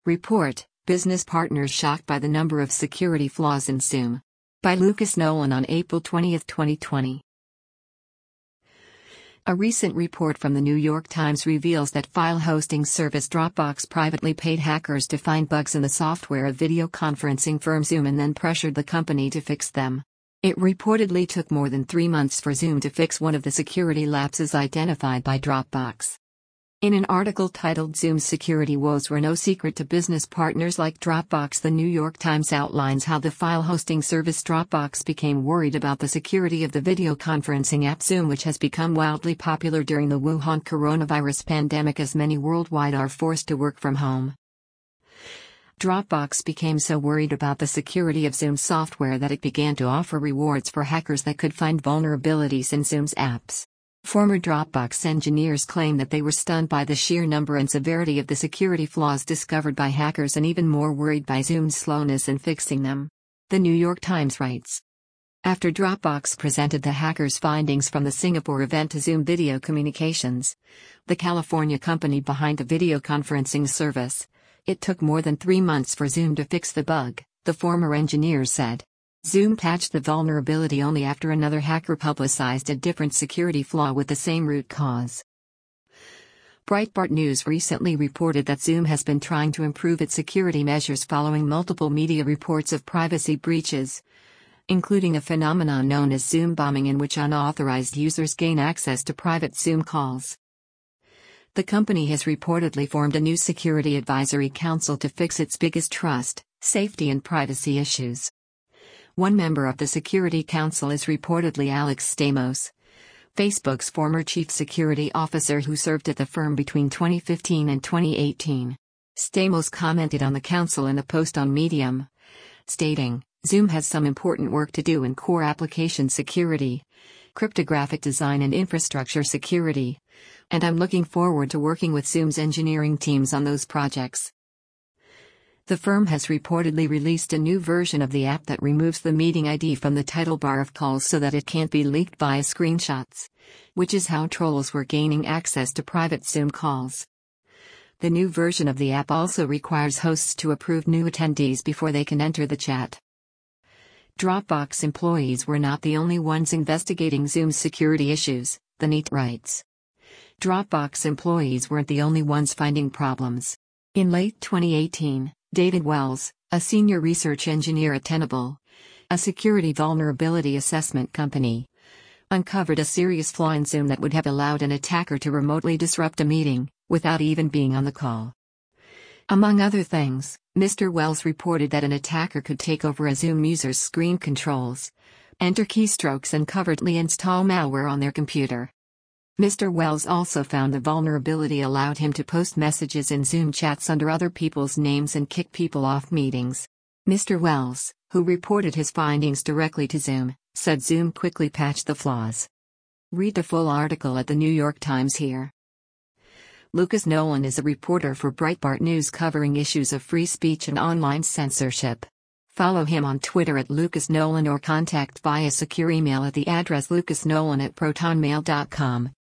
Report: Business partners shocked by the number of security flaws in Zoom. By Lucas Nolan on April 20, 2020. A recent report from the New York Times reveals that file hosting service Dropbox privately paid hackers to find bugs in the software of video conferencing firm Zoom and then pressured the company to fix them. It reportedly took more than 3 months for Zoom to fix one of the security lapses identified by Dropbox. In an article titled "Zoom's Security Woes Were No Secret to Business Partners Like Dropbox," the New York Times outlines how the file hosting service Dropbox became worried about the security of the video conferencing app Zoom, which has become wildly popular during the Wuhan coronavirus pandemic as many worldwide are forced to work from home. Dropbox became so worried about the security of Zoom software that it began to offer rewards for hackers that could find vulnerabilities in Zoom's apps. Former Dropbox engineers claim that they were stunned by the sheer number and severity of the security flaws discovered by hackers and even more worried by Zoom's slowness in fixing them. The New York Times writes. After Dropbox presented the hackers' findings from the Singapore event to Zoom Video Communications, the California company behind the video conferencing service, it took more than 3 months for Zoom to fix the bug, the former engineers said. Zoom patched the vulnerability only after another hacker publicized a different security flaw with the same root cause. Breitbart News recently reported that Zoom has been trying to improve its security measures following multiple media reports of privacy breaches, including a phenomenon known as Zoom bombing, in which unauthorized users gain access to private Zoom calls. The company has reportedly formed a new security advisory council to fix its biggest trust, safety and privacy issues. One member of the Security Council is reportedly Alex Stamos, Facebook's former chief security officer who served at the firm between 2015 and 2018. Stamos commented on the council in a post on Medium, stating, "Zoom has some important work to do in core application security, cryptographic design and infrastructure security, and I'm looking forward to working with Zoom's engineering teams on those projects." The firm has reportedly released a new version of the app that removes the meeting ID from the title bar of calls so that it can't be leaked via screenshots, which is how trolls were gaining access to private Zoom calls. The new version of the app also requires hosts to approve new attendees before they can enter the chat. Dropbox employees were not the only ones investigating Zoom's security issues, the NET writes. Dropbox employees weren't the only ones finding problems. In late 2018, David Wells, a senior research engineer at Tenable, a security vulnerability assessment company, uncovered a serious flaw in Zoom that would have allowed an attacker to remotely disrupt a meeting, without even being on the call. Among other things, Mr. Wells reported that an attacker could take over a Zoom user's screen controls, enter keystrokes and covertly install malware on their computer. Mr. Wells also found the vulnerability allowed him to post messages in Zoom chats under other people's names and kick people off meetings. Mr. Wells, who reported his findings directly to Zoom, said Zoom quickly patched the flaws. Read the full article at the New York Times here. Lucas Nolan is a reporter for Breitbart News covering issues of free speech and online censorship. Follow him on Twitter at Lucas Nolan or contact via secure email at the address lucasnolan@protonmail.com.